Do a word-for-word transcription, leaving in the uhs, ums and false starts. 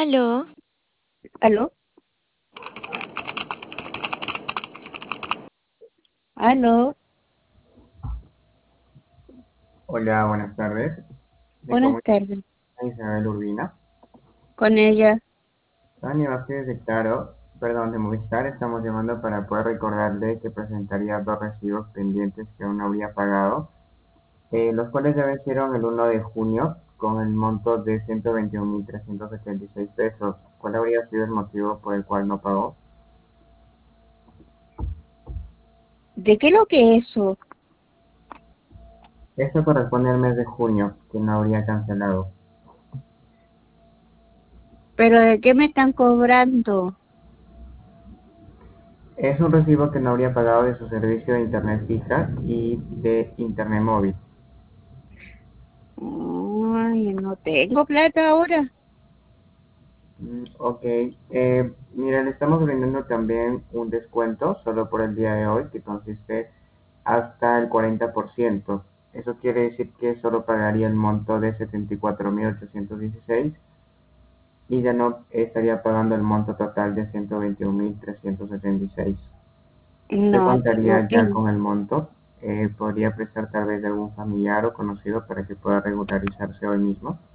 Aló, ¿Aló? ¿Aló? Hola, buenas tardes. Me Buenas comunico tardes. a Isabel Urbina. Con ella. Tania Vázquez de Claro, perdón, de Movistar. Estamos llamando para poder recordarle que presentaría dos recibos pendientes que aún no habría pagado, eh, los cuales ya vencieron el uno de junio con el monto de ciento veintiún mil trescientos setenta y seis pesos. ¿Cuál habría sido el motivo por el cual no pagó? ¿De qué lo que es eso? Esto corresponde al mes de junio, que no habría cancelado. ¿Pero de qué me están cobrando? Es un recibo que no habría pagado de su servicio de internet fija y de internet móvil. Ay, no tengo plata ahora. Mm, Ok, eh, mira, le estamos brindando también un descuento solo por el día de hoy que consiste hasta el cuarenta por ciento. Eso quiere decir que solo pagaría el monto de setenta y cuatro mil ochocientos dieciséis y ya no estaría pagando el monto total de ciento veintiún mil trescientos setenta y seis. ¿Usted No tengo contaría ya que. con el monto? Eh, ¿podría prestar tal vez de algún familiar o conocido para que pueda regularizarse hoy mismo?